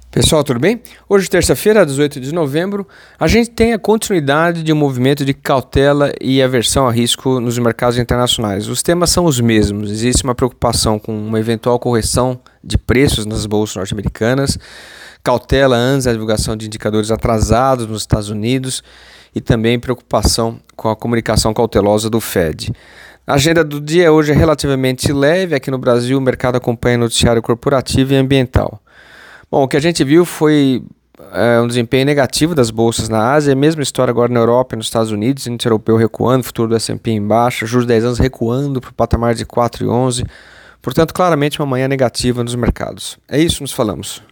Pessoal, tudo bem? Hoje, terça-feira, 18 de novembro, a gente tem a continuidade de um movimento de cautela e aversão a risco nos mercados internacionais. Os temas são os mesmos. Existe uma preocupação com uma eventual correção de preços nas bolsas norte-americanas, cautela antes da divulgação de indicadores atrasados nos Estados Unidos e também preocupação com a comunicação cautelosa do Fed. A agenda do dia hoje é relativamente leve. Aqui no Brasil, o mercado acompanha noticiário corporativo e ambiental. Bom, o que a gente viu foi um desempenho negativo das bolsas na Ásia, a mesma história agora na Europa e nos Estados Unidos, índice europeu recuando, futuro do S&P em baixa, juros de 10 anos recuando para o patamar de 4,11. Portanto, claramente uma manhã negativa nos mercados. É isso, nos falamos.